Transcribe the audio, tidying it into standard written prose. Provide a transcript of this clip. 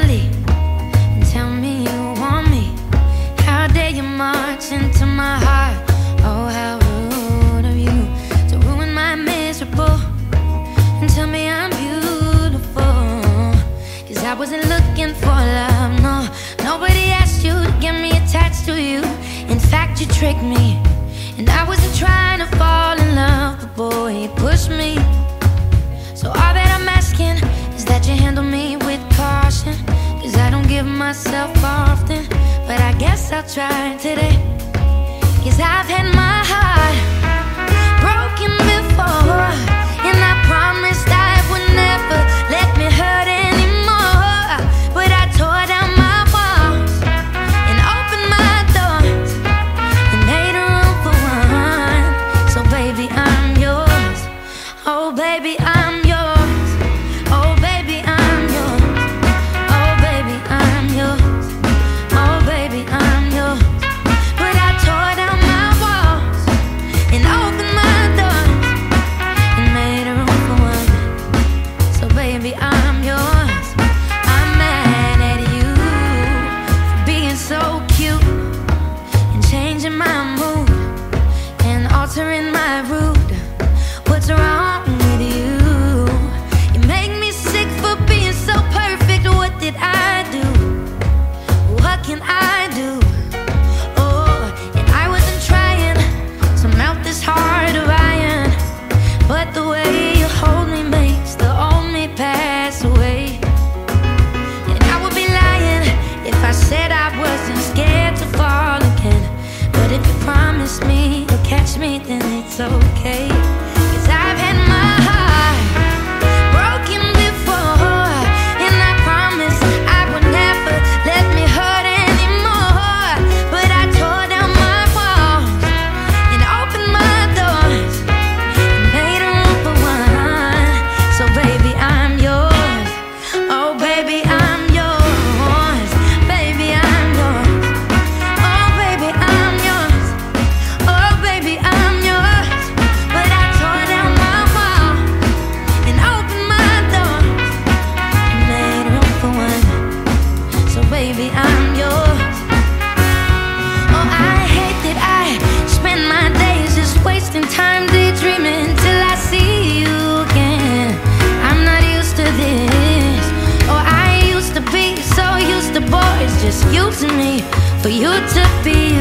early and tell me you want me. How dare you march into my heart? Oh, how rude of you to ruin my miserable and tell me I'm beautiful. 'Cause I wasn't looking for love, no. Nobody asked you to get me attached to you. In fact, you tricked me. And I wasn't trying to fall in love, but boy, you pushed me. So all that I'm asking is that you handle me with caution. 'Cause I don't give myself often, but I guess I'll try today. 'Cause I've had my heart broken before, and I promised I would never let me hurt anymore. But I tore down my walls and opened my doors and made room for one. So baby, I'm yours. Oh baby, I'm yours. Oh baby, I'm yours. Oh baby, I'm yours. Oh baby, I'm yours. But I tore down my walls and opened my doors and made room for one. So baby, I'm yours. I'm mad at you for being so cute and changing my mood and altering my route. What's wrong with you? You make me sick for being so perfect. What did I do? What can I do? Oh, and I wasn't trying to melt this heart of iron, but the way you hold me makes the old me pass away. And I would be lying if I said I wasn't scared to fall again. But if you promise me you'll catch me, then it's okay. 'Cause I've had my heart broken before, and I promise I would never let me hurt anymore. But I tore down my walls and opened my doors and made room for one. So baby, I'm yours. Oh baby, I'm yours. Baby, I'm yours. Oh baby, I'm yours. Oh baby, I'm yours. But I tore down my wall and opened my doors and made room for one. So baby, I'm yours. Oh, I hate that I spend my days just wasting time daydreaming till I see you again. I'm not used to this. Oh, I used to be so used to boys just using me for you to be